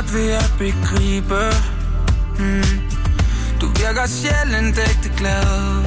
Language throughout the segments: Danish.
svært ved at begribe. Du virker sjældent ægte glad.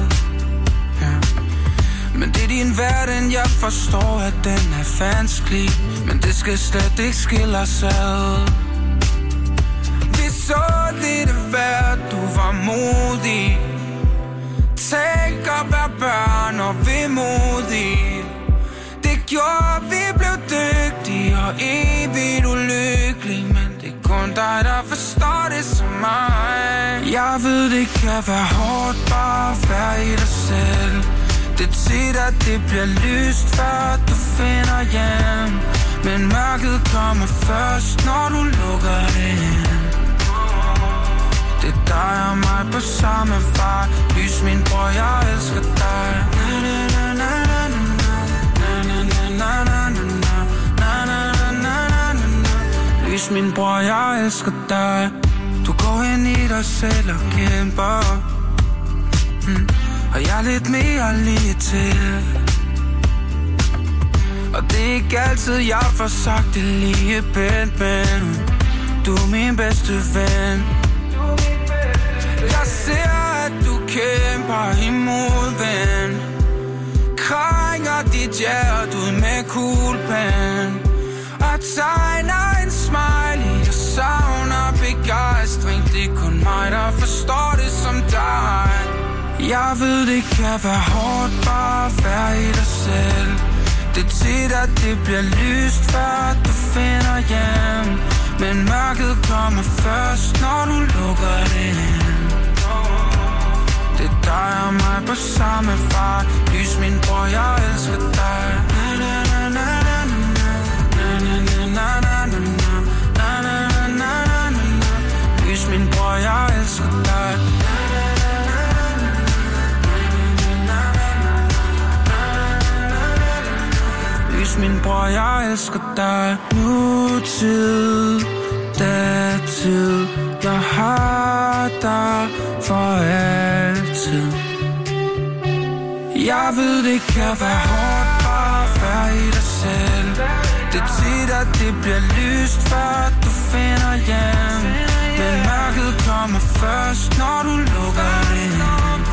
Men det er din verden, jeg forstår, at den er vanskelig. Men det skal slet ikke skille os ad. Vi så lidt værd, du var modig. Tænk at være børn og vemodige. Det gjorde, vi blev dygtige og evigt ulykkelige. Men det er kun dig, der forstår det som mig. Jeg ved, det kan være hårdt bare at være i dig selv. Det er tit, at det bliver lyst, før du finder hjem. Men mørket kommer først, når du lukker det ind. Det er dig og mig på samme vej. Lys min bror, jeg elsker dig. Lys min bror, jeg elsker dig. Du går ind i dig selv og kæmper. Og jeg er lidt mere lige til. Og det er ikke altid, jeg får sagt det lige pænt, men du er min bedste ven. Jeg ser, at du kæmper imod, ven. Krænger dit hjerte ud med kuglepen. Og tegner en smiley. Jeg savner begejstring. Det er kun mig, der forstår det som dig. Jeg ved, det kan være hårdt bare at være i dig selv. Det er tit, at det bliver lyst, før du finder hjem. Men mørket kommer først, når du lukker det ind. Det er dig og mig på samme vej. Lys min bror, jeg elsker dig. Lys min bror, jeg elsker dig. Lys min bror, jeg elsker dig. Nutid, datid, jeg har dig for altid. Jeg ved, det kan være hårdt bare at være i dig selv. Det er tit, at det bliver lyst, før du finder hjem. Men mørket kommer først, når du lukker det ind.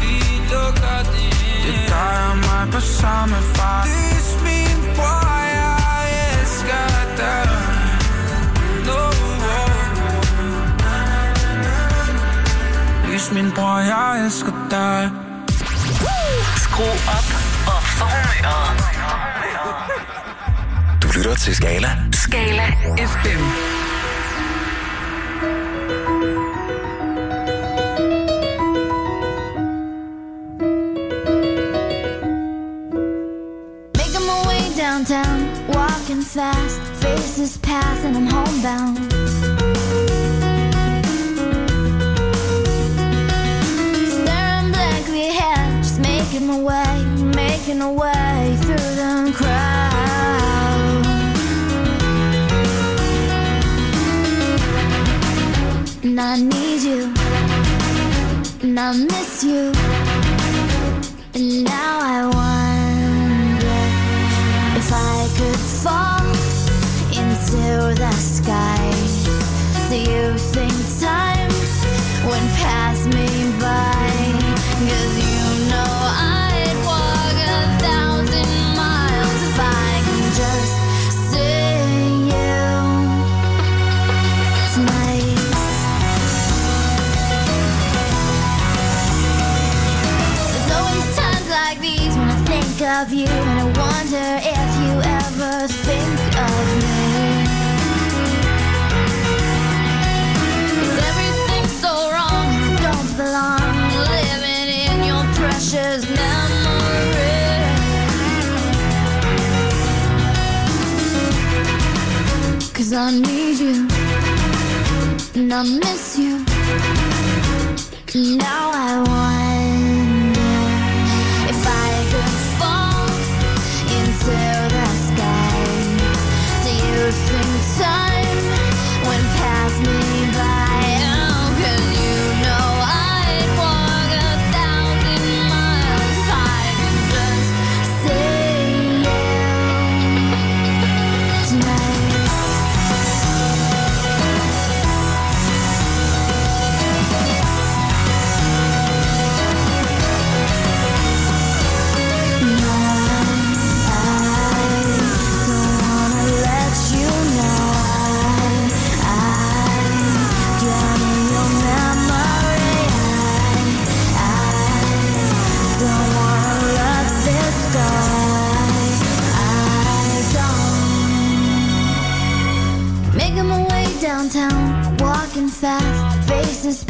Det er dig og mig på samme vej. Lys min bror, jeg elsker dig. Lys min bror, jeg elsker dig. Skru op og få humøret. Du lytter til Skala. Skala FM. Making my way downtown, walking fast, faces pass and I'm homebound. Staring blankly ahead, just making my way through the crowd. And I need you, and I miss you, and now I wonder if I could fall into the sky. Do you think time went past me by? 'Cause you know I'd walk 1,000 miles if I can just see you tonight. There's always times like these when I think of you, and I wonder if you ever think of me. 'Cause everything's so wrong and I don't belong, living in your precious memory. 'Cause I need you, and I miss you, and now I wonder if I could fall into the sky. Do you think time went past me by? Oh, 'cause you know I'd walk 1,000 miles if I could just see you tonight.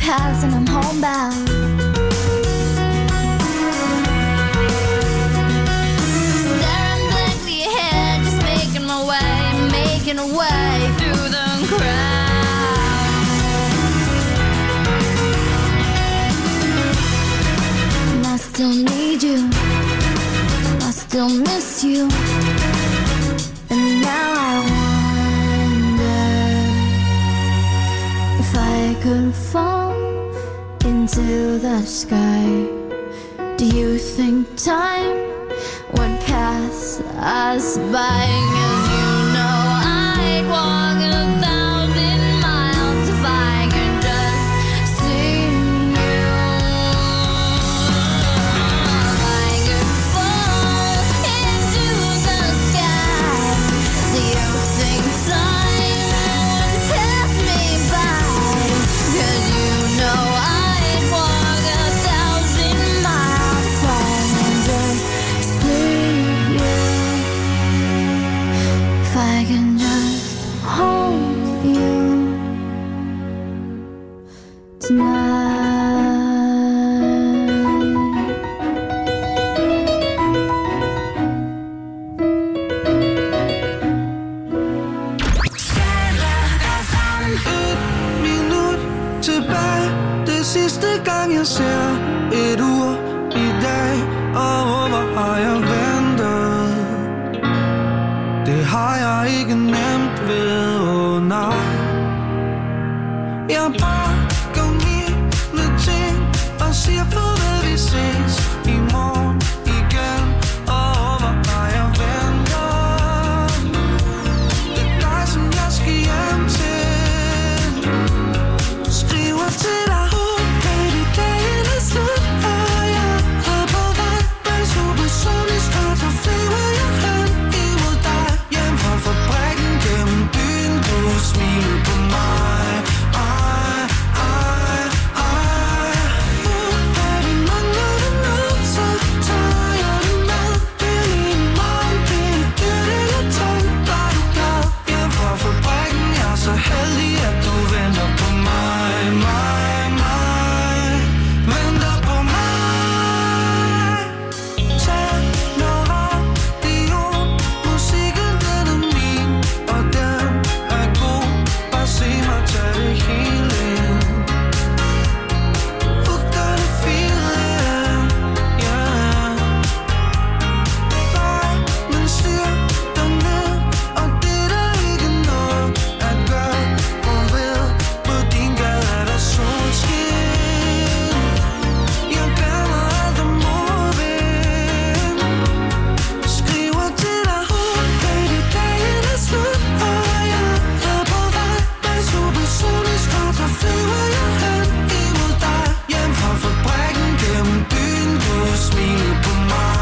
past and I'm homebound. Staring blankly ahead, just making my way, making a way through the crowd. And I still need you, I still miss you. And now I wonder if I could fall into the sky. Do you think time would pass us by? 'Cause you know I'd walk 1,000 miles if I could just see you. If I could fall into the sky, do you think time would pass me by? 'Cause you know I'd walk 1,000 miles if I could just see you. If I can just hold you tonight. Minut tilbage. Det sidste gang jeg ser et ur i dag. Og hvor har jeg ventet? Det har jeg ikke nemt ved, oh nej. Jeg pakker mine ting og siger farvel, vi ses i morgen igen. Og hvor har jeg ventet? Det er dig, som jeg skal hjem til. Skriver til dig, baby, dagen er slut. Og jeg er på vej med supersonisk fart. Og flyver jeg hen imod dig. Hjem fra fabrikken gennem byen. Du smiler på mig. Baby, mangler du noget, så tager jeg det med. Det er lige meget, det er dyrt eller tungt. Bare du glad. Hjem fra fabrikken. Jeg er så heldig, at du venter på mig. Venter på mig. Tag noget radio. Musikken den er min, og den er god. Bare se mig tage det hele ind. Hook the feeling, yeah. Nej, men styr dig ned, og det er der ikke noget at gøre. Og ved, på din gade er der solskin. Jeg glemmer alt om modvind. Skriver til dig, baby, dagen er slut. Og jeg er på vej med supersonisk fart. Og flyver jeg hen imod dig. Hjem fra fabrikken gennem byen. Du smiler på mig.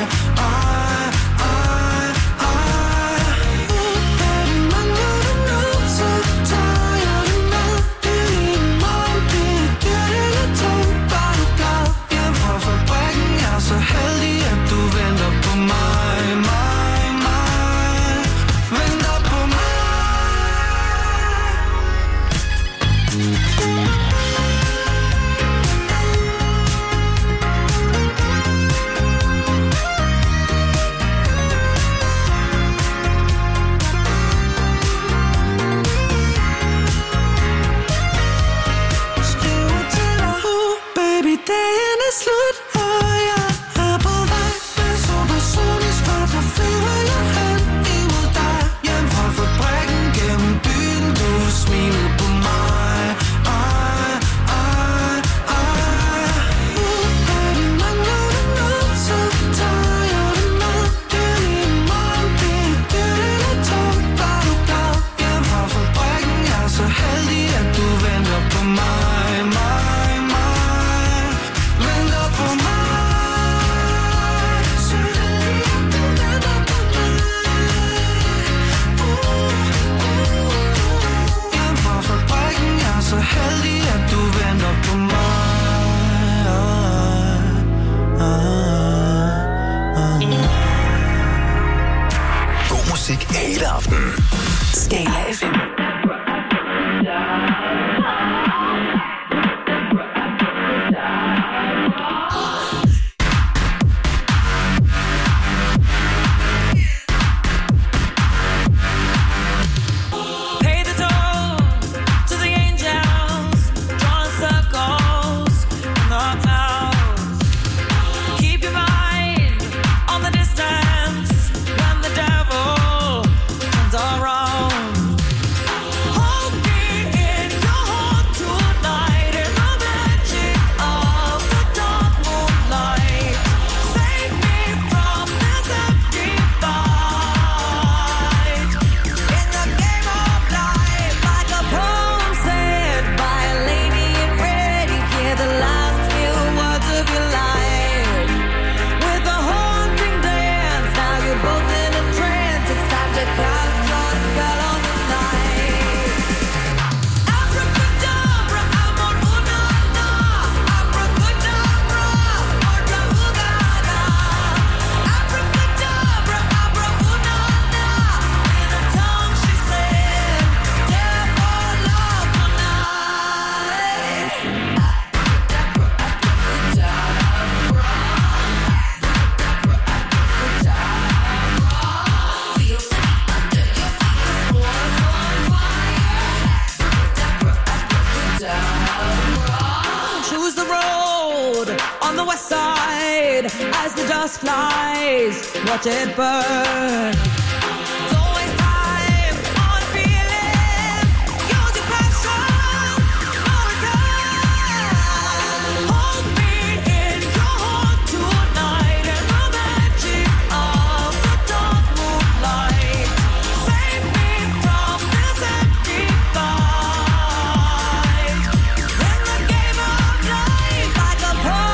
Baby, mangler du noget, så tager jeg det med. Det er lige meget, det er dyrt eller tungt. Bare du glad. Hjem fra fabrikken. Jeg er så heldig, at du venter på mig. Venter på mig. Skriver til dig, baby, dagen er slut. Og jeg er på vej med supersonisk fart. Og flyver jeg hen imod dig. Hjem fra fabrikken gennem byen. Du smiler på mig. Baby, mangler du noget, så tager jeg det med. Det er lige meget, det er dyrt eller tungt. Bare du glad. Hjem fra fabrikken. Jeg er så heldig, at du venter på mig. Venter på mig. Så heldig, at du venter på mig. Hjem fra fabrikken. Jeg er så heldig, at du venter på mig. God musik hele aftenen. Skala FM. on the west side. As the dust flies, watch it burn.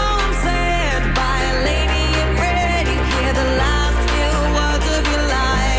Hear the last few words of your life.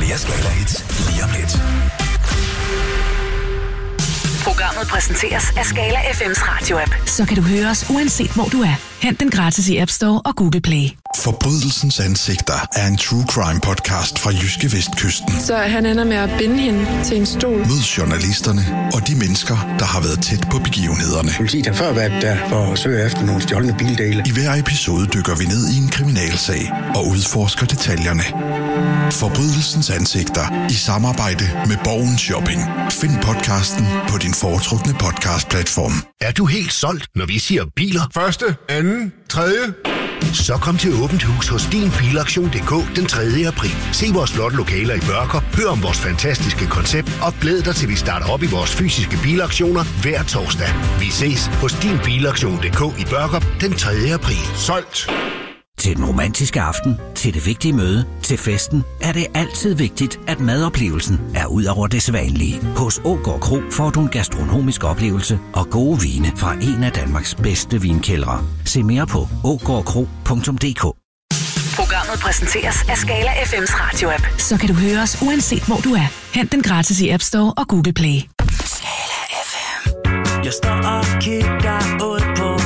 Flere Skala hits lige om lidt. Programmet præsenteres af Skala FM's radioapp. Så kan du høre os uanset hvor du er. Hent den gratis i App Store og Google Play. Forbrydelsens ansigter er en true crime podcast fra Jyske Vestkysten. Så han ender med at binde hende til en stol. Mød journalisterne og de mennesker, der har været tæt på begivenhederne. Politiet har før været der for at søge efter nogle stjålne bildele. I hver episode dykker vi ned i en kriminalsag og udforsker detaljerne. Forbrydelsens ansigter i samarbejde med Borgen Shopping. Find podcasten på din foretrukne podcastplatform. Er du helt solgt, når vi siger biler? Første, anden, tredje. Så kom til Åbent Hus hos din Bilaktion.dk den 3. april. Se vores flotte lokaler i Børkop, hør om vores fantastiske koncept og glæd dig til vi starter op i vores fysiske bilaktioner hver torsdag. Vi ses hos din Bilaktion.dk i Børkop den 3. april. Solgt! Til den romantiske aften, til det vigtige møde, til festen, er det altid vigtigt, at madoplevelsen er ud over det sædvanlige. Hos Ågård Kro får du en gastronomisk oplevelse og gode vine fra en af Danmarks bedste vinkældre. Se mere på ågårdkro.dk. Programmet præsenteres af Skala FM's radioapp. Så kan du høre os uanset hvor du er. Hent den gratis i App Store og Google Play. Skala FM. Jeg står og kigger ud på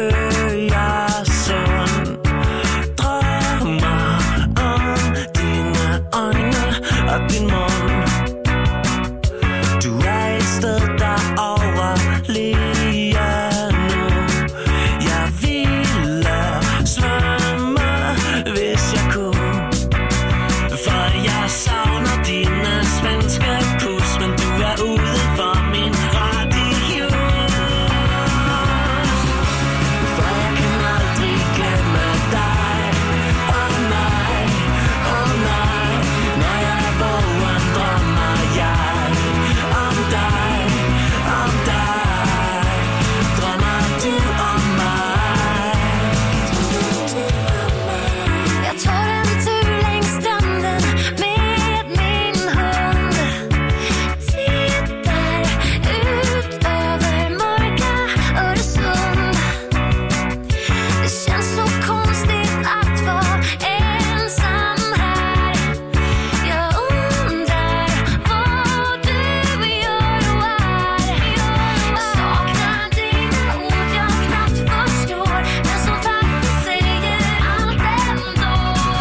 Øresund. Drømmer om dine øjne og din mund. Du er et sted derovre lige nu. Jeg ville svømme, hvis jeg kunne. For jeg savner dine svenske pus. Men du er ude for min radius. For jeg kan aldrig glemme dig. Oh nej, oh nej. Når jeg er vågen, drømmer jeg om dig, om dig. Drømmer du om mig? Jeg tog den tur längs stranden med min hund. Tittar ut över mörka Öresund. Det känns så konstigt att vara ensam här. Jag undrar vad du gör och är. Jag saknar dina ord jag knappt förstår, men som faktiskt säger allt ändå.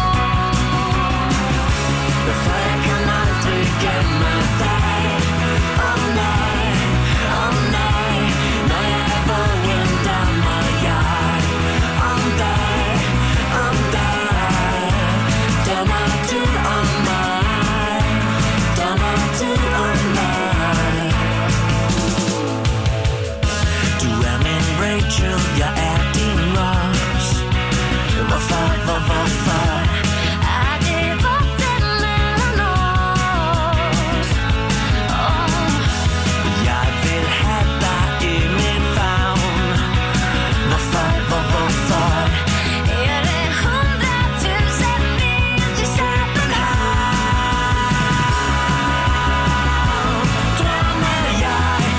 För jag kan aldrig glömma dig. Oh nej, oh nej. När jag är vågen drömmer jag om dig, om dig. Drömmer du om mig? Drömmer du om mig? Du är min Rachel, jag är din Ross. Varför? Är det vatten mellan oss? Jag vill hämta i min famn. Varför? Är det 100 000 mil till Köpenhamn? Drömmer jag om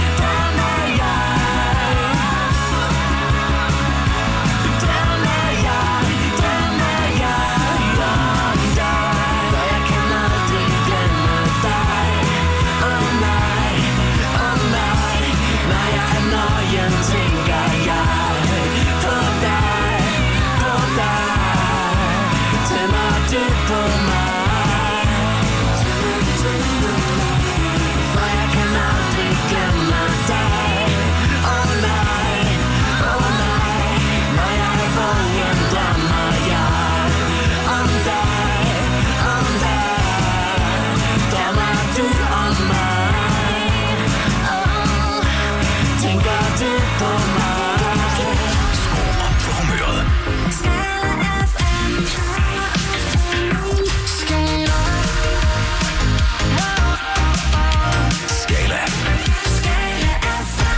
dig. För jag kan aldrig glömma dig. Oh nej, oh nej. När jag är nöjen tänker jag på dig, på dig. Tänker du på mig? För jag kan aldrig glömma dig. Oh nej, oh nej. När jag är vågen drömmer jag om dig, om dig. Drömmer du om mig? Tänker du på mig? Skru op for humøret. Skala FM. Skala. Skala FM.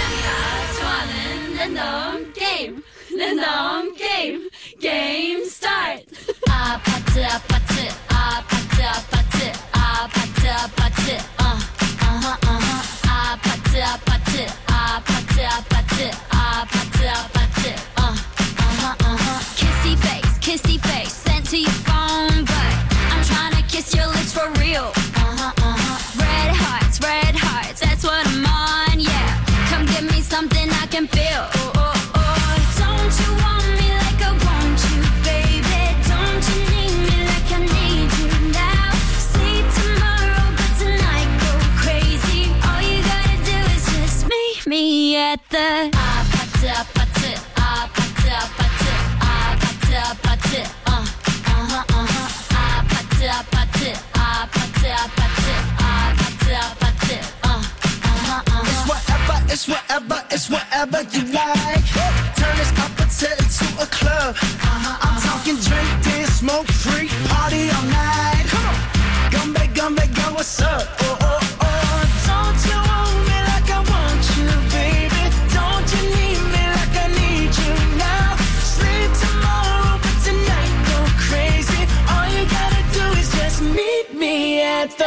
Game start. Apathy, apathy, apathy, apathy, apathy, apathy. Apathy, apathy, apathy, apathy, apathy, apathy. Kissy face, sent to your phone, but I'm trying to kiss your lips for for real. Red hearts, that's what I'm on, yeah. Come give me something I can feel. Don't you want me like I want you, baby? Don't you need me like I need you now? Sleep tomorrow, but tonight go crazy. All you gotta do is just meet me at the It's whatever you like. Turn this up until to a club. I'm talking drink, dance, smoke, free, party all night. Come on, gumbe, go, what's up? Don't you want me like I want you, baby? Don't you need me like I need you now? Sleep tomorrow, but tonight go crazy. All you gotta do is just meet me at the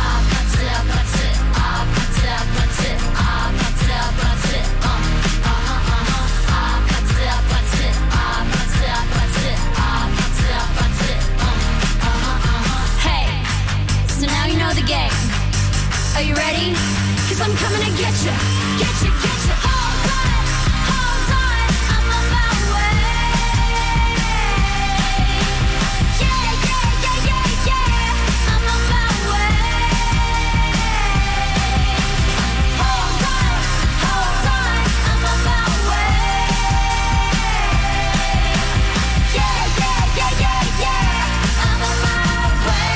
Are you ready? 'Cause I'm coming to get you. Hold on, I'm on my way. Yeah, I'm on my way. Hold on, I'm on my way. Yeah, I'm on my way.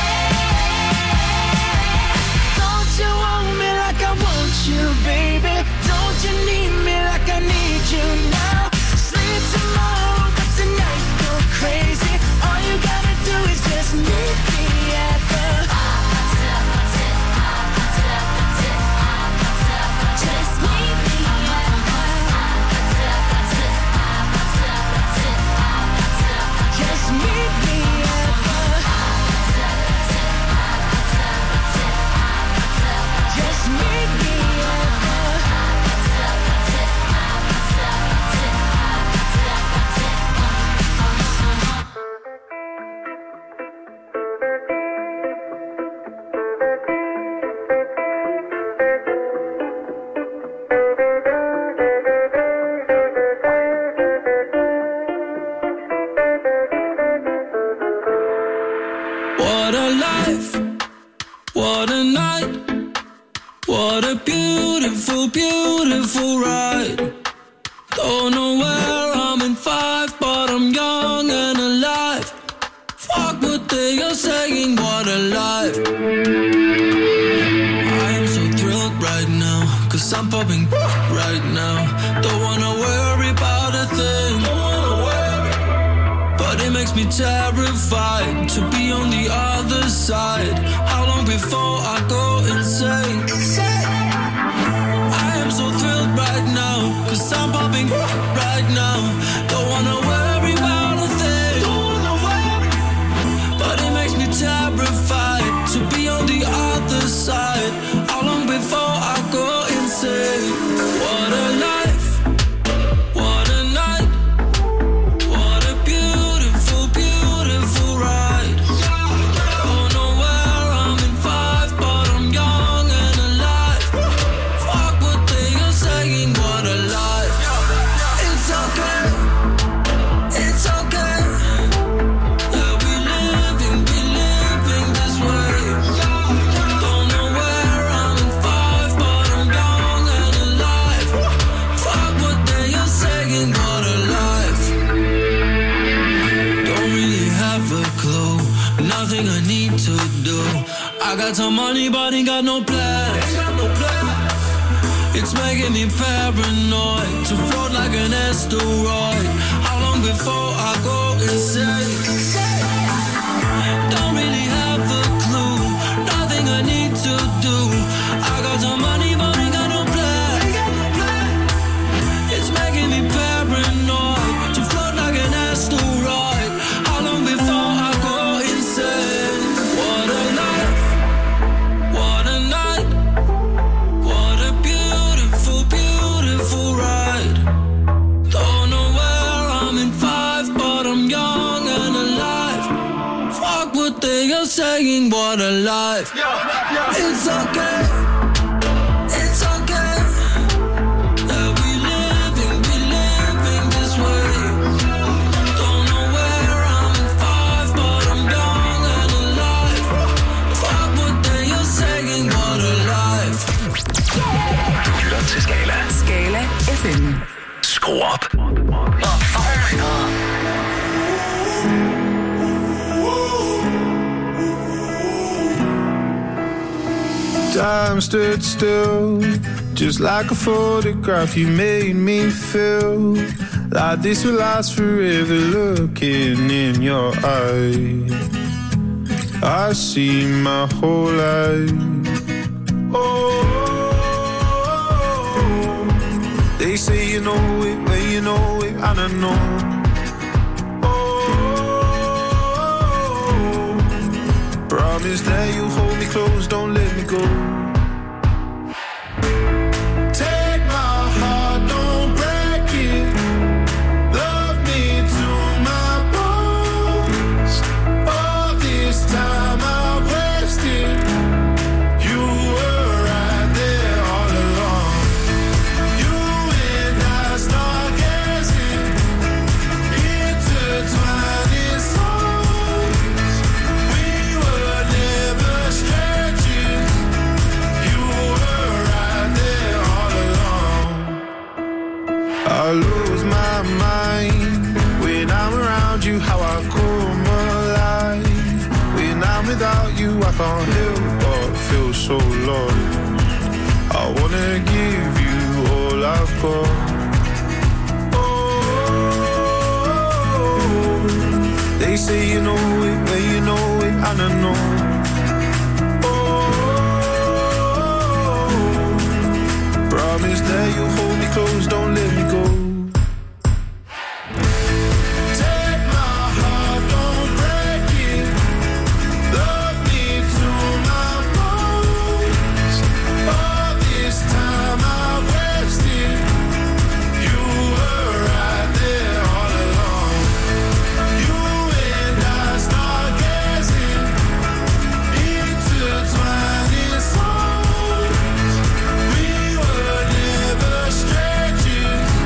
You want me like I want you, baby? Don't you need me like I need you now? Sleep tomorrow, but tonight go crazy. All you gotta do is just meet me at the just meet me at just meet me at just meet me What a life, what a night, what a beautiful, beautiful ride. Don't know where I'm in 5, but I'm young and alive. Fuck what they are saying, what a life. I am so thrilled right now, 'cause I'm popping right now. Don't wanna worry about a thing, but it makes me terrified to be on the other side. How long before I go insane? I am so thrilled right now, 'cause I'm popping right now. Don't wanna worry about a thing, but it makes me terrified to be on the other side. How long before I go insane? What a life, what a night, what a beautiful, beautiful ride. Don't know where I'm in 5, but I'm young and alive. Fuck what they are saying, what a life. It's okay, it's okay. Yeah, we living this way. Don't know where I'm in 5, but I'm young and alive. Fuck what they are saying, what a life. Don't really have a clue, nothing I need to do. I got some money, but ain't got no plans. It's making me paranoid to float like an asteroid. How long before I go insane? Don't really have a clue, nothing I need to do. I got some money, but ain't got no plans. It's making me paranoid to float like an asteroid. How long before I go insane? What a life, what a night, what a beautiful, beautiful ride. Don't know where I'm in 5, but I'm young and alive. what they are saying, what a life. It's okay. It's okay. That we living this way. Don't know where I'm in 5, but I'm young and alive. Fuck what they are saying, what a life. Du lytter til Skala. Skala FM. Skru op. Og formiddag. Time stood still, just like a photograph. You made me feel like this will last forever. Looking in your eyes, I see my whole life. Oh, they say you know it when you know it, and I know. Promise that you hold me close, don't let me go. Take my heart, don't break it. Love me to my bones. All this time I wasted. You were right there all along. You and I start gazing, intertwining souls. We were never strangers. You were right there all along. I lose my mind when I'm around you, how I come alive. When I'm without you, I can't help but feel so lost. I wanna give you all I've got. Oh, they say you know it when you know it, and I know. Oh, promise that you hold me close, don't let me go. Take my heart, don't break it. Love me to my bones. All this time I wasted. You were right there all along. You and I start gazing, intertwining souls. We were never strangers.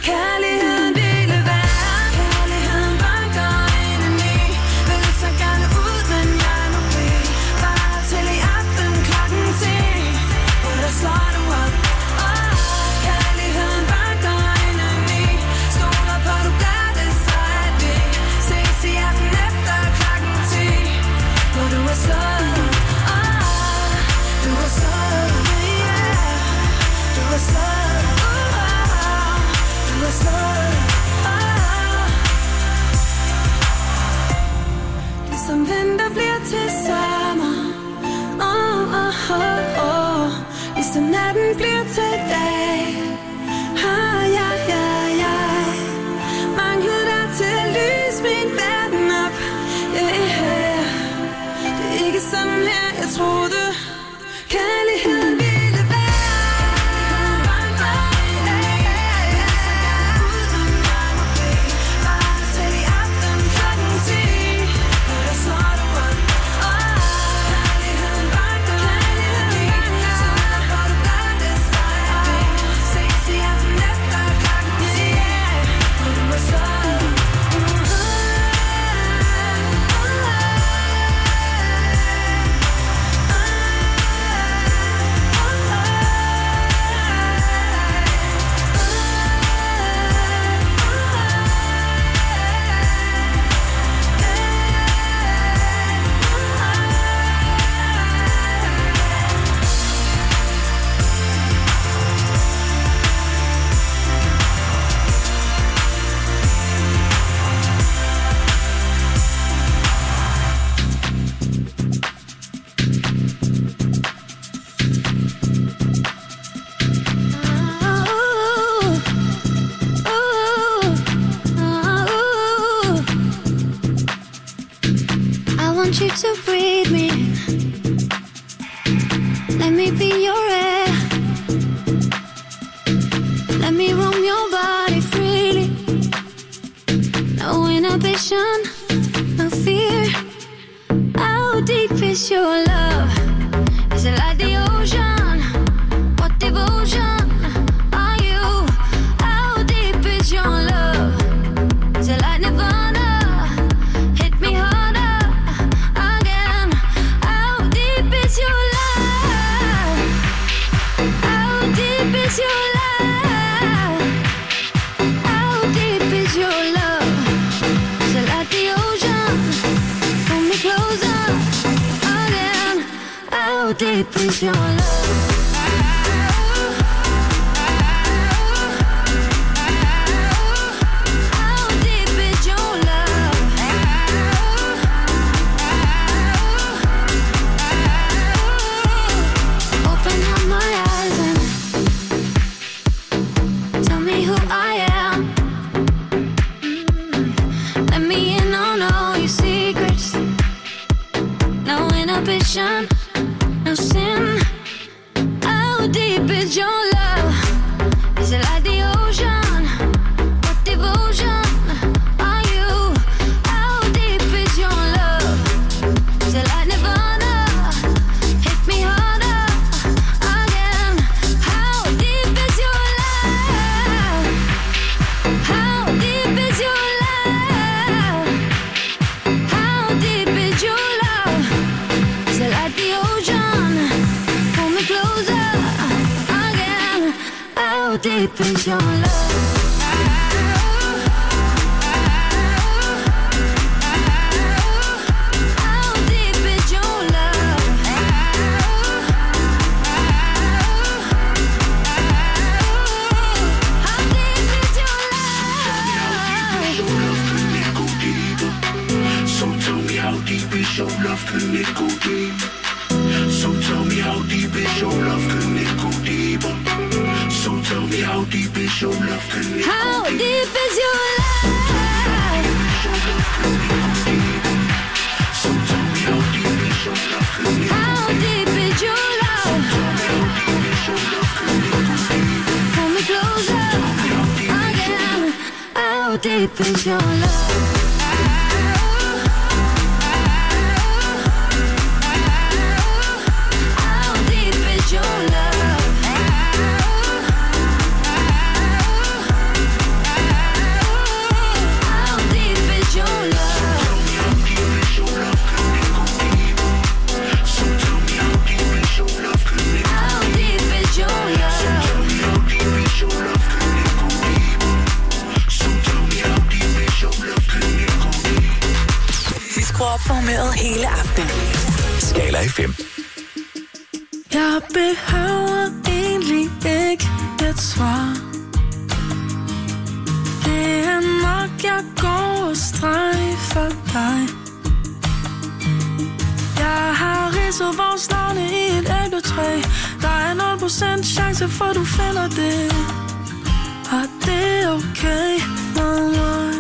Kærligheden ville være, kærligheden banker indeni. Vil så gerne ud, men jeg må blive bare til i aften klokken 10. For der slår du op. Kærligheden banker indeni. Stoler på, du gør det, så at vi ses i aften efter klokken 10. For du er slået. Du er slået. Yeah. Du er slået. Du er slået. Ligesom vinter bliver til sommer. Ligesom natten bliver til dag. Mangler der til lys min verden op. Yeah. Det er ikke sådan her jeg troede kærligheden ville være. Bare til i aften klokken 10. For der slår du op. Kærligheden banker. Stoler på, du gør det, så at vi ses i aften efter klokken 10. For du er slået. I want you to breathe me. Let me be your air. Let me roam your body freely. No inhibition, no fear. How deep is your love? Is it like the ocean? What devotion are you? How deep is your love? Is it like Nirvana? Hit me harder again. How deep is your love? How deep is your love? How deep is your love? Is it like the ocean? Pull me closer again. How deep is your love? How deep is your love? Open up my eyes and tell me who I am. Let me in on all your secrets. No inhibition, no sin. How deep is your love? Is it like the ocean? What devotion are you? How deep is your love? Is it like Nirvana? Hit me harder again. How deep is your love? How deep is your love? How deep is your love? Is it like the ocean? Pull me closer again. How deep is your love? How deep is your love? How deep is your love? So tell me how deep is your love, can it go deep? So tell me how deep is your love, can it go deeper? So tell me how deep is your love, can it go How deep is your love? So tell me how deep is your love, can it How deep is your love? Pull me closer again. How deep is your love? Your love. hele aftenen. Skala FM. Jeg behøver egentlig ikke et svar. Det er nok, jeg går og streg for dig. Jeg har ridset vores navne i et æbletræ. Der er 0% chance for, du finder det. Og det er okay med mig.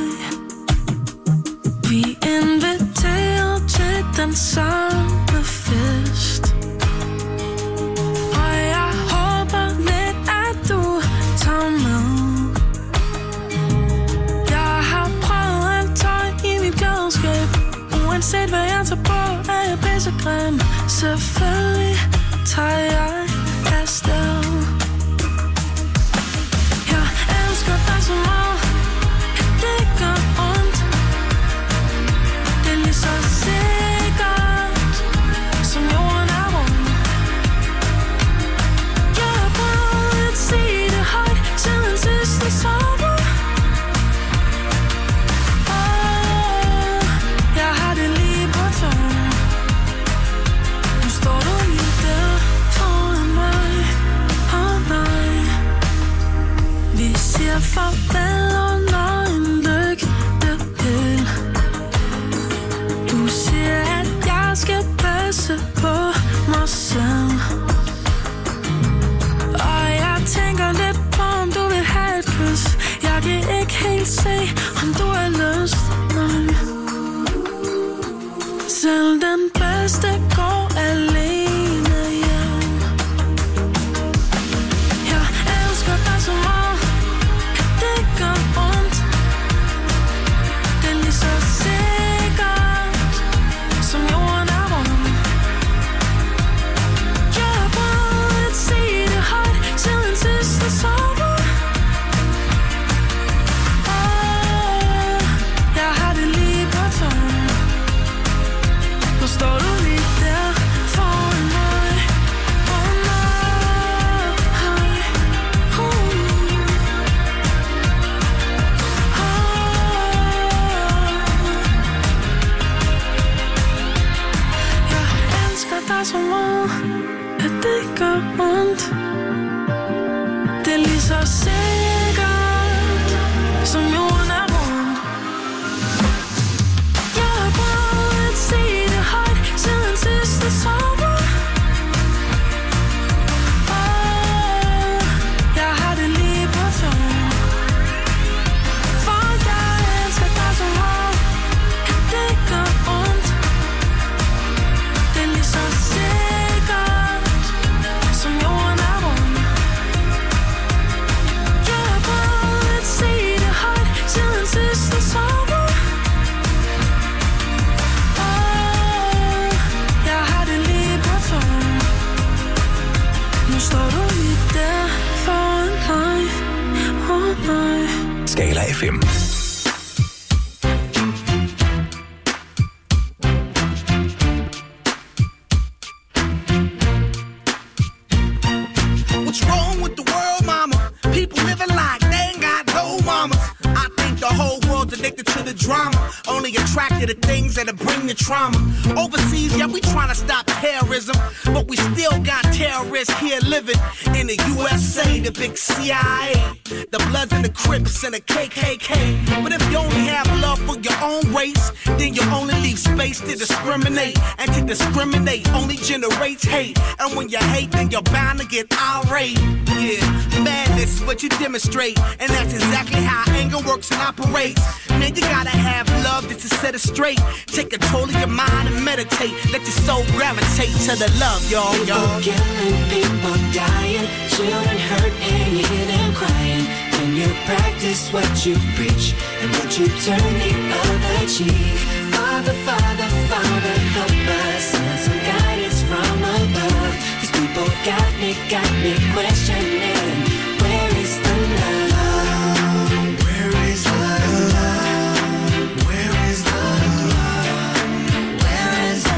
Vi er inviteret til den samme fest. Og jeg håber lidt, at du tager med. Jeg har prøvet alt tøj i mit klædeskab. Uanset hvad jeg tager på, er jeg pissegrim. Selvfølgelig tager jeg afsted. Jeg elsker dig så meget, at det gør ondt. Det er lige så sikkert, som jorden er rund. Jeg har prøvet at sige det højt siden sidste sommer. Jeg har det lige på tungen. Nu står du lige der foran mig. Nej. Vi siger farvel under en lygtepæl. Du siger, at jeg skal passe på mig selv. Og jeg tænker lidt på, om du vil have et kys. Jeg kan ikke helt se, om du har lyst. Nej. Selv den bedste går alene hjem. Jeg elsker dig så meget, at det gør ondt. Det er lige så sikkert, som jorden er rund. Jeg har prøvet at sige det højt siden sidste sommer. Jeg har det lige på tungen. Nu står du lige der foran mig. Jeg elsker dig så meget, at det gør ondt. Det er lige så sikkert, som jorden er rund. Jeg har prøvet at sige det højt siden sidste sommer. Jeg har det lige på tungen. For jeg elsker dig så meget, at det gør ondt. Det er lige så sikkert, som jorden er rund. Jeg har prøvet at sige det højt siden sidste sommer. Jeg har det lige på tungen. Nu står du lige der foran mig. Nej. Skala FM. What's wrong with the world, mama? People living like they ain't got no mamas. I think the whole world's addicted to the drama. Only attracted to things that'll bring the trauma. Overseas, yeah, we trying to stop terrorism. But we still got terrorists here living in the USA, the big CIA. The Bloods and the Crips and the KKK. But if you only have love for your own race, then you only leave space to discriminate. And to discriminate only generates hate. And when you hate, then you're bound to get irate. Yeah, madness is what you demonstrate. And that's exactly how anger works and operates. Man, you gotta have love just to set it straight. Take control of your mind and meditate. Let your soul gravitate to the love, y'all. People killing, people dying, children hurt and you hear them crying. When you practice what you preach, and would you turn the other cheek? Father, Father, Father, help us, send some guidance from above. These people got me questioning, where is the love? Where is the love? Where is the love? Where is the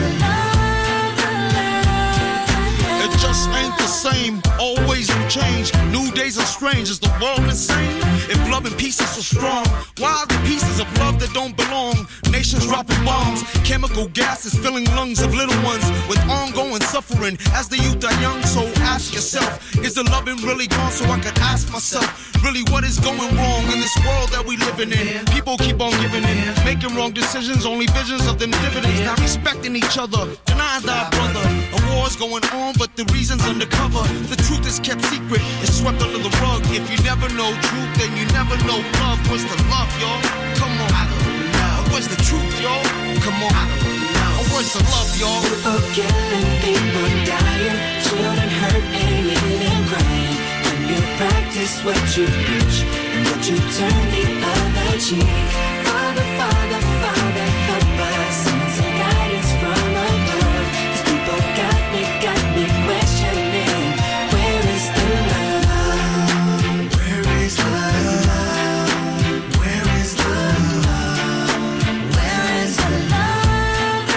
love? It just ain't the same, always new change. New days are strange, is the world insane? If love and peace is so strong, why are the pieces of love that don't belong? Nations dropping bombs, chemical gases filling lungs of little ones with ongoing suffering as the youth are young. So ask yourself, is the loving really gone? So I could ask myself, really what is going wrong in this world that we living in? People keep on giving in, making wrong decisions, only visions of them dividends. Not respecting each other, denying thy brother. A war's going on, but the reason's undercover. The truth is kept secret, it's swept under the rug. If you never know truth, then you never know love. What's the love, y'all? Come on. I don't know. What's the truth, y'all? Come on. I don't know. What's the love, y'all? People killing, people dying, children hurt and you hear them crying. When you practice what you preach and what you turn the other cheek. Father, Father, Father, help us. Send some guidance from above. These people got me questioning. Where is the love? Where is the love? Where is the love? Where is the love?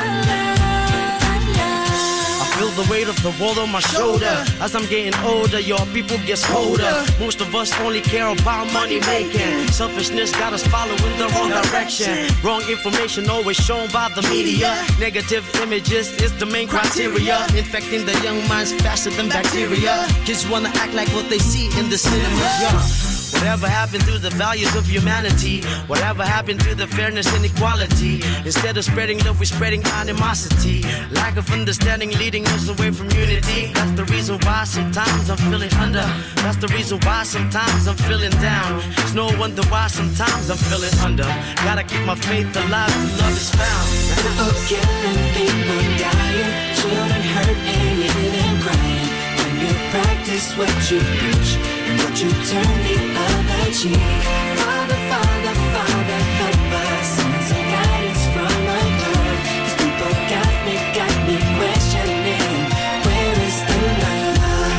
I feel the weight of the world on my shoulder. As I'm getting older, your people gets older. Most of us only care about money making. Selfishness got us following the wrong direction. Wrong information always shown by the media. Negative images is the main criteria. Infecting the young minds faster than bacteria. Kids wanna act like what they see in the cinema. Yeah. Whatever happened to the values of humanity? Whatever happened to the fairness and equality? Instead of spreading love, we're spreading animosity. Lack of understanding leading us away from unity. That's the reason why sometimes I'm feeling under. That's the reason why sometimes I'm feeling down. It's no wonder why sometimes I'm feeling under. Gotta keep my faith alive till love is found. People killing, people dying, children hurt and you hear them crying. When you practice what you preach and what you turn the other cheek. Father, Father, Father, help us. Send some guidance from above. These people got me questioning. Where is the love?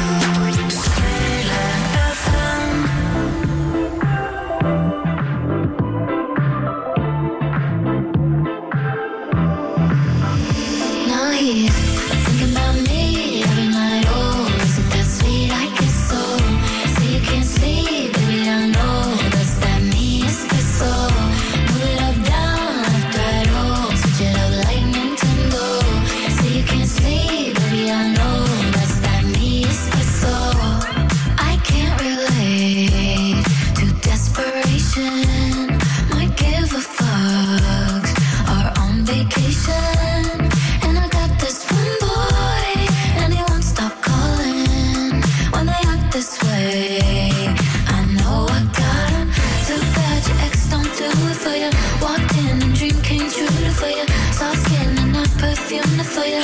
Now he's thinking about me every night. Oh, is it that sweet? I guess so. So you can't sleep, baby, I know. That's that me espresso. Move it up, down, left, right, oh. Switch it up like Nintendo. So you can't sleep, baby, I know. That's that me espresso. I can't relate to desperation. Might give a fuck. Are on vacation. And I got this one boy, and he won't stop calling when they act this way. I know I got him. Too bad your ex don't do it for you. Walked in and dream came true for you. Soft skin and not perfume for you.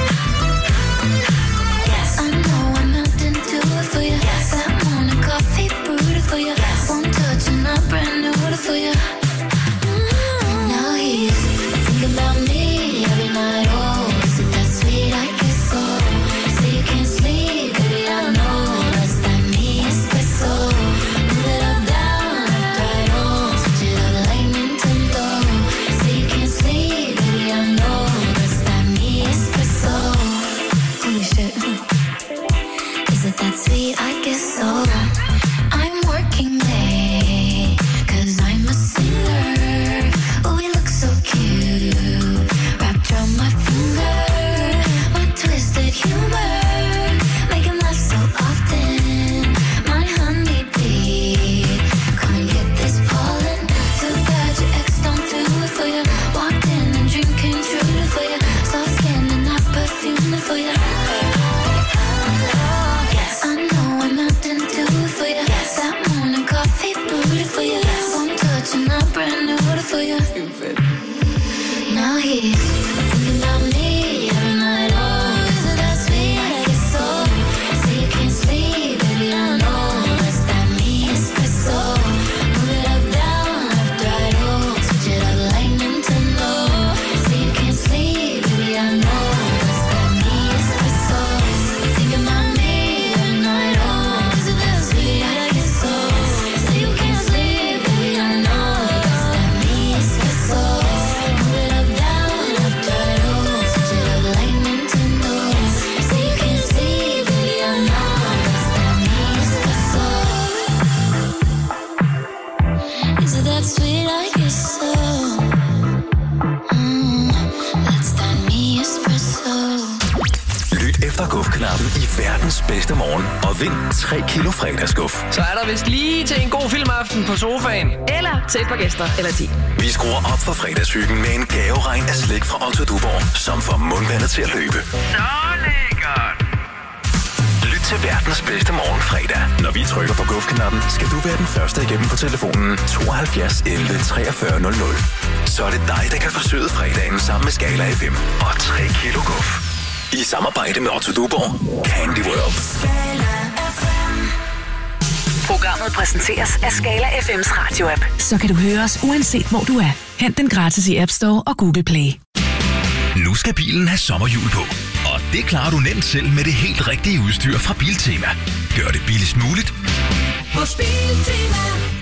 Yes, I know I'm out and do it for you. Yes, that morning coffee brewed for you. Yes, one touch and I brand new for you. Now he's thinking about me every night. Oh, is it that sweet? I guess so. So you can't sleep, baby, I know. That's that me espresso. Move it up, down, left, right, oh. Switch it up like Nintendo. So you can't sleep, baby, I know. That's that me espresso. that sweet, I guess so. That's that me espresso. Lyt efter Guf-knappen i verdens bedste morgen og vind 3 kilo fredagsguf. Så er der vist lige til en god filmaften på sofaen. Eller til et par gæster, eller 10. Vi skruer op for fredagshyggen med en gaveregn af slik fra Otto Duborg, som får mundvandet til at løbe. Så lækkert. Lyt til verdens bedste morgen fredag. Når vi trykker på Guf-knappen, skal du være den første igennem på telefonen 72 11 43 00. Så er det dig, der kan forsøge fredagen sammen med Skala FM og 3 kilo guf. I samarbejde med Otto Duborg, Candy World. Programmet præsenteres af Skala FM's radio-app. Så kan du høre os uanset hvor du er. Hent den gratis i App Store og Google Play. Nu skal bilen have sommerhjul på, og det klarer du nemt selv med det helt rigtige udstyr fra Biltema. Gør det billigst muligt. Hos Biltema.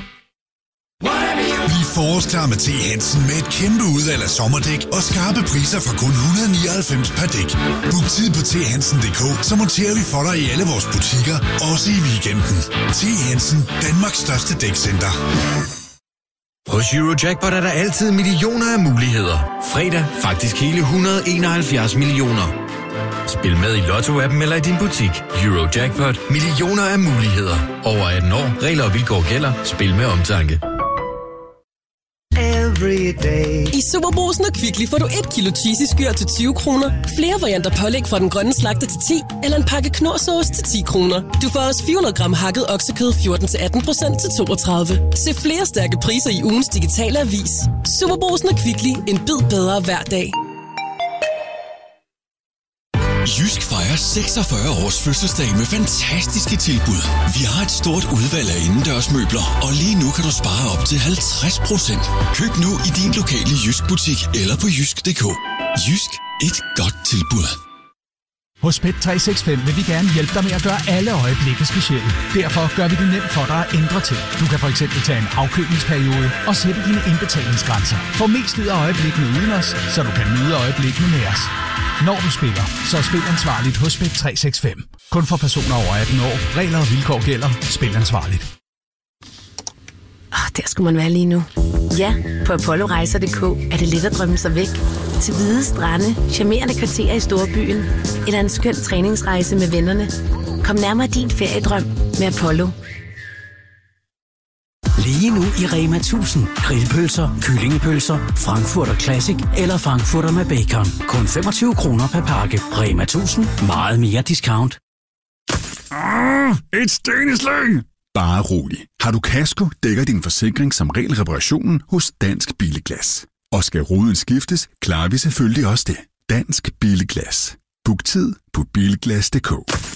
Vi er forårsklar med T. Hansen med et kæmpe udvalg af sommerdæk og skarpe priser fra kun 199 per dæk. Book tid på thansen.dk, så monterer vi for dig i alle vores butikker, også i weekenden. T. Hansen, Danmarks største dækcenter. Hos Eurojackpot er der altid millioner af muligheder. Fredag faktisk hele 171 millioner. Spil med i Lotto-appen eller i din butik. Eurojackpot. Millioner af muligheder. Over 18 år. Regler og vilkår gælder. Spil med omtanke. I Superbrugsen og Kvickly får du 1 kilo cheesy skyr til 20 kroner, flere varianter pålæg fra den grønne slagter til 10, eller en pakke knorrsauce til 10 kroner. Du får også 400 gram hakket oksekød 14-18% til 32. Se flere stærke priser i ugens digitale avis. Superbrugsen og Kvickly. En bid bedre hver dag. Jysk fejrer 46 års fødselsdag med fantastiske tilbud. Vi har et stort udvalg af indendørsmøbler, og lige nu kan du spare op til 50%. Køb nu i din lokale Jysk butik eller på jysk.dk. Jysk. Et godt tilbud. Hos Bet365 vil vi gerne hjælpe dig med at gøre alle øjeblikke specielle. Derfor gør vi det nemt for dig at ændre til. Du kan for eksempel tage en afkøbningsperiode og sætte dine indbetalingsgrænser. Få mest ud af øjeblikkene uden os, så du kan nyde øjeblikkene med os. Når du spiller, så spil ansvarligt hos Bet365. Kun for personer over 18 år. Regler og vilkår gælder. Spil ansvarligt. Der skulle man være lige nu. Ja, på ApolloRejser.dk er det let at drømme sig væk. Til hvide strande, charmerende kvarterer i storbyen, eller en skøn træningsrejse med vennerne. Kom nærmere din feriedrøm med Apollo. Lige nu i Rema 1000. Grillpølser, kyllingepølser, Frankfurter Classic eller Frankfurter med bacon. Kun 25 kroner per pakke. Rema 1000. Meget mere discount. Et sten i slæng! Bare rolig. Har du kasko, dækker din forsikring som regel reparationen hos Dansk Billeglas. Og skal ruden skiftes, klarer vi selvfølgelig også det. Dansk Billeglas. Book tid på bilglas.dk.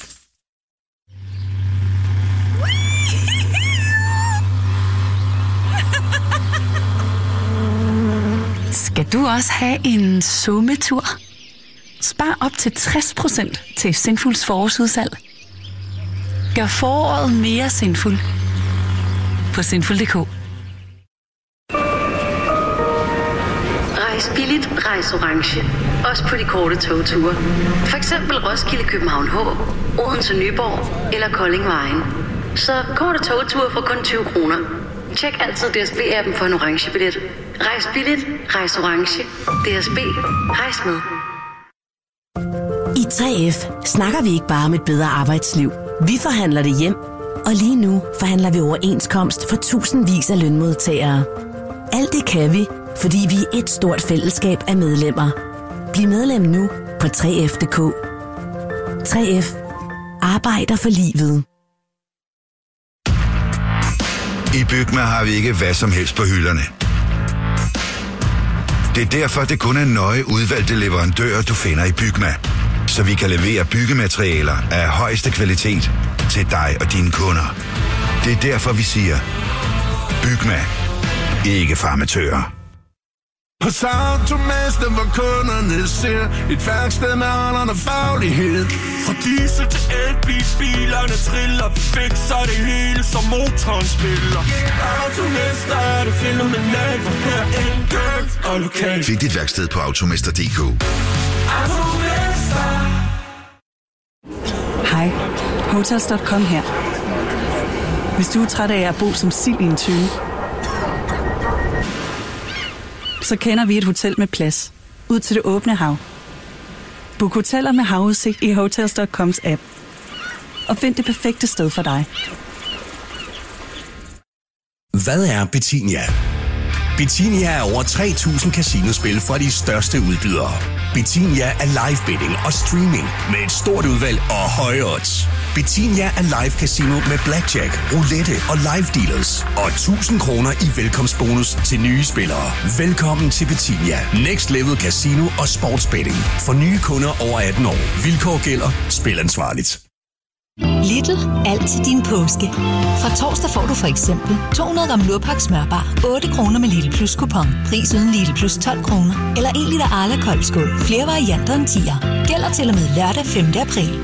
Skal du også have en sommetur? Spar op til 60% til Sinfuls forårsudsalg. Gør foråret mere sinful på sinful.dk. Rejs billigt, rejs orange. Også på de korte togture. For eksempel Roskilde, København H, Odense, Nyborg eller Kolding Vejen. Så korte togture for kun 20 kroner. Tjek altid DSB-appen for en orange billet. Rejs billigt, rejs orange. DSB, rejs med. I 3F snakker vi ikke bare om et bedre arbejdsliv. Vi forhandler det hjem, og lige nu forhandler vi overenskomst for tusindvis af lønmodtagere. Alt det kan vi, fordi vi er et stort fællesskab af medlemmer. Bliv medlem nu på 3F.dk. 3F arbejder for livet. I Bygma har vi ikke hvad som helst på hylderne. Det er derfor, det kun er nøje udvalgte leverandører, du finder i Bygma. Så vi kan levere byggematerialer af højeste kvalitet til dig og dine kunder. Det er derfor, vi siger, Bygma. Ikke farmatører. Hos Automester, hvor kunderne ser et værksted med ånderne faglighed. Fra diesel til elbil, bilerne triller perfekt, så er det hele som motoren spiller. Automester er det fænomenalt, for her enkelt og lokalt. Find dit værksted på automester.dk. Automester. Hej, Hotels.com her. Hvis du er træt af at bo som sild i en tøne, så kender vi et hotel med plads. Ud til det åbne hav. Book hoteller med havudsigt i Hotels.coms app. Og find det perfekte sted for dig. Hvad er Betinia? Betinia er over 3.000 casinospil fra de største udbydere. Betinia er live betting og streaming med et stort udvalg og høje odds. Betinia er live casino med blackjack, roulette og live dealers. Og 1.000 kroner i velkomstbonus til nye spillere. Velkommen til Betinia. Next Level Casino og Sportsbetting. For nye kunder over 18 år. Vilkår gælder. Spil ansvarligt. Lidl. Alt til din påske. Fra torsdag får du for eksempel 200 gram Lurpak smørbar 8 kroner med Lidl Plus kupon. Pris uden Lidl Plus 12 kroner. Eller 1 liter Arla koldskål. Flere varianter end 10'er. Gælder til og med lørdag 5. april.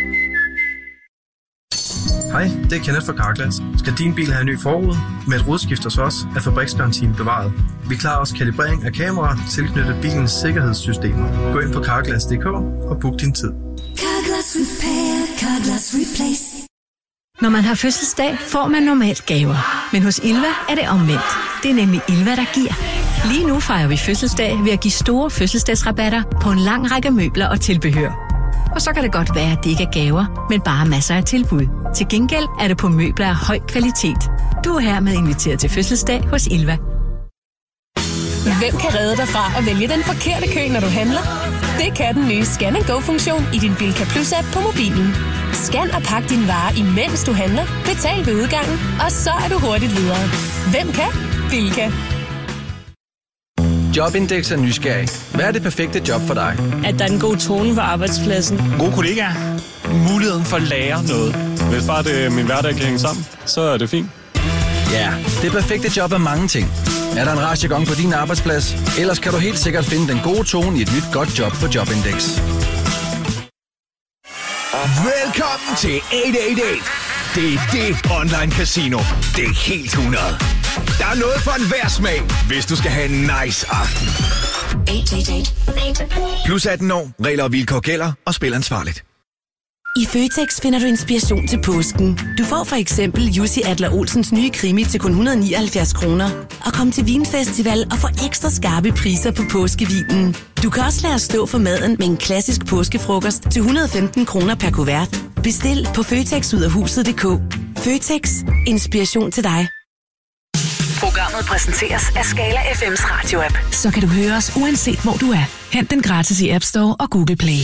Hej, det er Kenneth fra Carglass. Skal din bil have en ny forrude? Med et rodskift hos os er fabriksgarantien bevaret. Vi klarer også kalibrering af kameraer tilknyttet bilens sikkerhedssystemer. Gå ind på carglass.dk og book din tid. Carglass Repair, Carglass Replace. Når man har fødselsdag, får man normalt gaver. Men hos Ilva er det omvendt. Det er nemlig Ilva, der giver. Lige nu fejrer vi fødselsdag ved at give store fødselsdagsrabatter på en lang række møbler og tilbehør. Og så kan det godt være, at det ikke er gaver, men bare masser af tilbud. Til gengæld er det på møbler af høj kvalitet. Du er hermed inviteret til fødselsdag hos Ilva. Hvem kan redde dig fra at vælge den forkerte kø, når du handler? Det kan den nye Scan & Go-funktion i din Bilka Plus-app på mobilen. Scan og pak dine varer, imens du handler. Betal ved udgangen, og så er du hurtigt videre. Hvem kan? Bilka. Jobindex er nysgerrig. Hvad er det perfekte job for dig? At der er en god tone på arbejdspladsen. Gode kollegaer. Muligheden for at lære noget. Hvis bare det min hverdag kan hænge sammen, så er det fint. Ja, det perfekte job er mange ting. Er der en rar jargon på din arbejdsplads? Ellers kan du helt sikkert finde den gode tone i et nyt godt job på Jobindex. Velkommen til 888. Det er det online casino. Det er helt 100. Der er noget for enhver smag, hvis du skal have en nice aften. 888. Plus 18 år, regler og vilkår gælder, og spil ansvarligt. I Føtex finder du inspiration til påsken. Du får for eksempel Jussi Adler Olsens nye krimi til kun 179 kroner. Og kom til Vinfestival og få ekstra skarpe priser på påskevinen. Du kan også lade os stå for maden med en klassisk påskefrokost til 115 kroner per kuvert. Bestil på føtexudafhuset.dk. Føtex. Inspiration til dig. Programmet præsenteres af Skala FM's radio-app. Så kan du høre os uanset hvor du er. Hent den gratis i App Store og Google Play.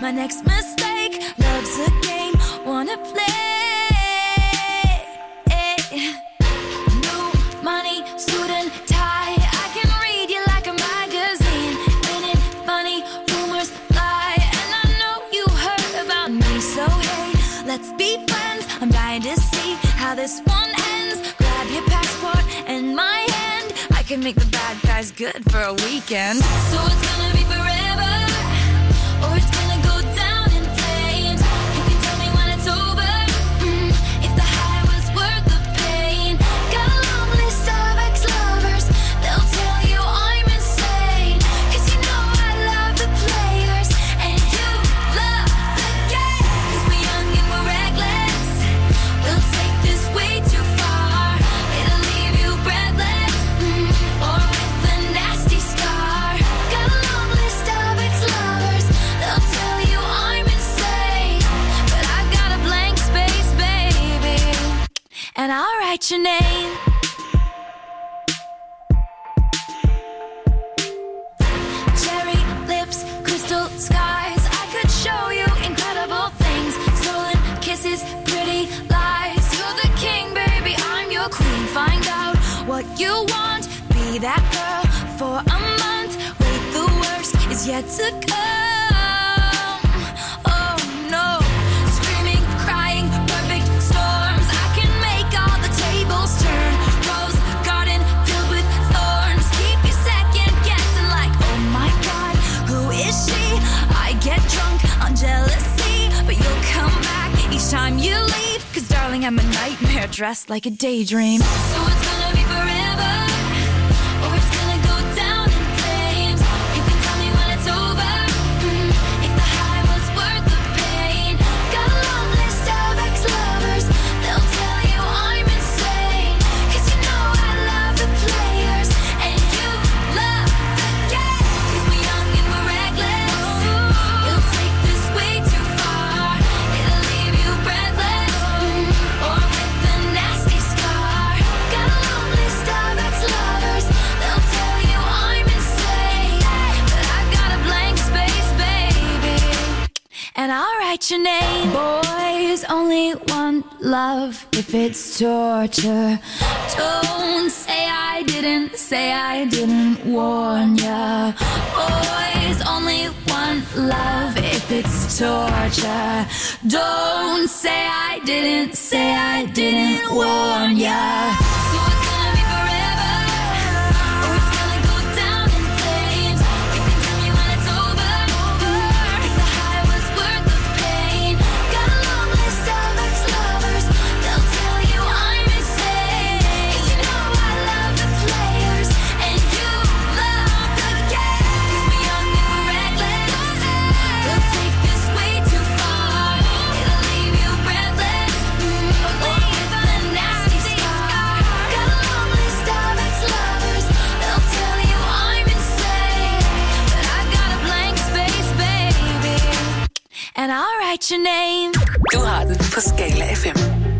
my next mistake. Love's a game, wanna play. New money, suit and tie. I can read you like a magazine. Ain't it funny? Rumors lie, and I know you heard about me. So hey, let's be friends. I'm dying to see how this one ends. Grab your passport and my hand. I can make the bad guys good for a weekend. So it's gonna be forever, or it's gonna go down in flames. You can tell me when it's over, if the high was worth the pain. Got a long list of ex-lovers, they'll tell you I'm insane. 'Cause you know I love the players, and you love the game. 'Cause we're young and we're reckless, we'll take this way too far. It'll leave you breathless, or with a nasty scar. Got a long list of ex-lovers, they'll tell you I'm insane. But I got a blank space, baby, and I'll write your name. Cherry lips, crystal skies. I could show you incredible things. Stolen kisses, pretty lies. You're the king, baby, I'm your queen. Find out what you want, be that girl for a month. Wait, the worst is yet to come. Oh no, screaming, crying, perfect storms. I can make all the tables turn. Rose garden filled with thorns. Keep you second guessing like, oh my god, who is she? I get drunk on jealousy, but you'll come back each time you leave. 'Cause darling, I'm a nightmare dressed like a daydream. So it's gonna be forever, or it's gonna go down in flames. You can tell me when it's over, if the high was worth the pain. Got a long list of ex-lovers, they'll tell you I'm insane. 'Cause you know I love the players, and you love the game. 'Cause we're young and we're reckless, you'll take this way too far. It'll leave you breathless, or with a nasty scar. Got a long list of ex-lovers, they'll tell you I'm insane. But I got a blank space, baby, and I'll write your name. Boys only want love if it's torture. Don't say I didn't warn ya. Boys only want love if it's torture. Don't say I didn't warn ya. So it's gonna be forever, or it's gonna go down in flames. You can tell me when it's over, if the high was worth the pain. Got a long list of ex-lovers, they'll tell you I'm insane. 'Cause you know I love the players, and you love the game. 'Cause we're young and we're reckless, we'll take this way too far. It'll leave you breathless, or with a nasty scar. Got a long list of ex-lovers, they'll tell you I'm insane. But I got a blank space, baby, and I'll write your name. Du har den på Skala FM.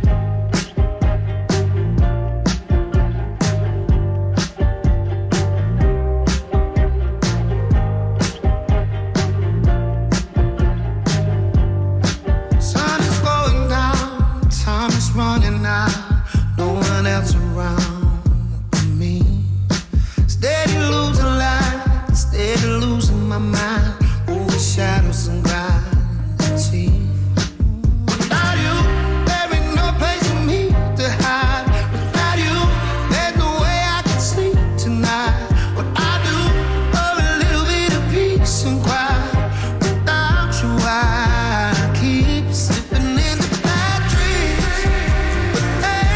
Sun is going down, time is running out, no one else around me. Steady losing light, steady losing my mind, over shadows and gravity. Without you, there ain't no place for me to hide. Without you, there's no way I can sleep tonight. What I do for a little bit of peace and quiet. Without you, I keep slipping into bad dreams. But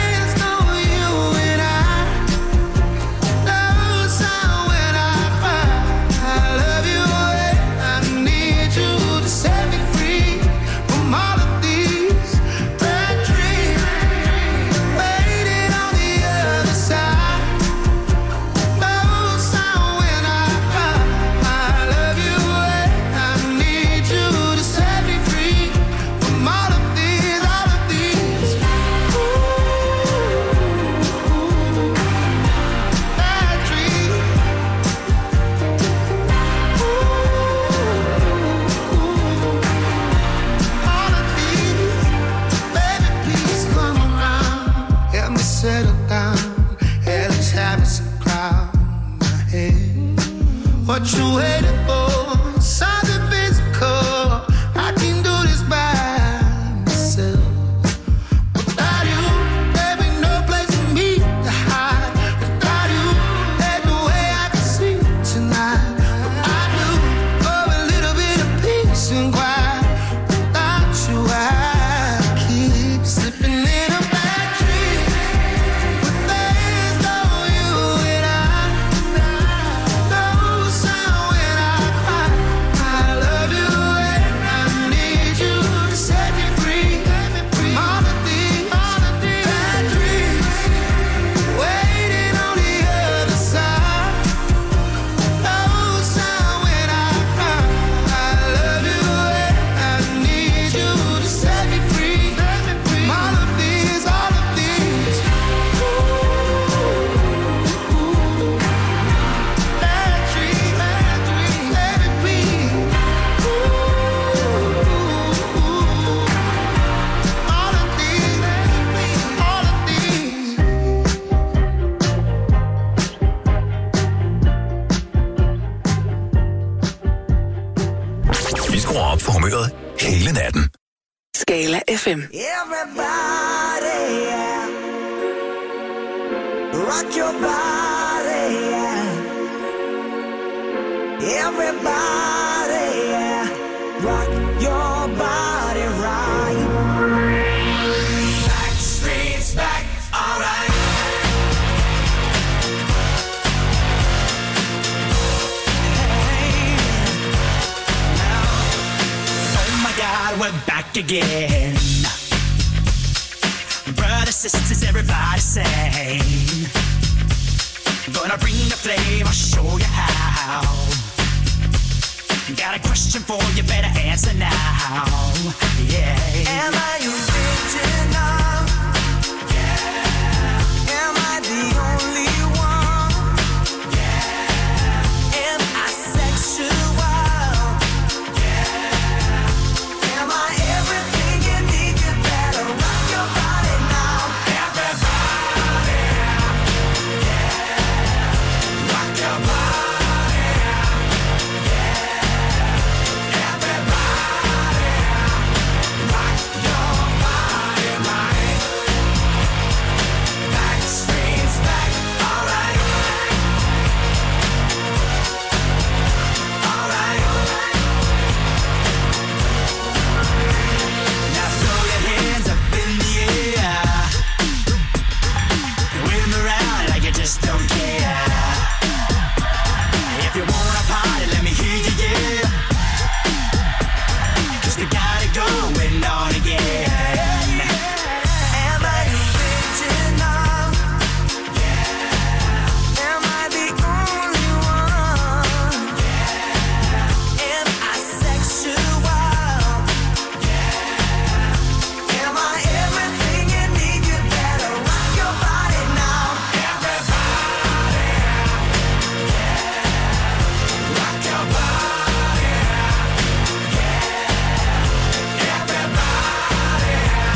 what you waiting for. Something physical. I can do this by myself. Without you, there ain't no place for me to hide. Without you, there's no way I can sleep tonight. But I do for a little bit of peace and quiet. Without you, I keep slipping in a bad dream. But there's no you and I. No sound when I cry. I love you and I need you to set me free. All of these bad dreams waiting on the other side. No sound when I cry. I love you and I need you to set me free. All of these bad dreams, let me breathe. All of these, all of these. Vi skruer op for humøret hele natten. Skala FM. Everybody, yeah. Rock your body, yeah. Everybody, yeah. Rock your body right. Backstreet's back, alright. Oh my God, we're back again. Brothers, sisters, everybody sing. Gonna bring the flame, I'll show you how. Got a question for you, better answer now. Yeah. Am I original?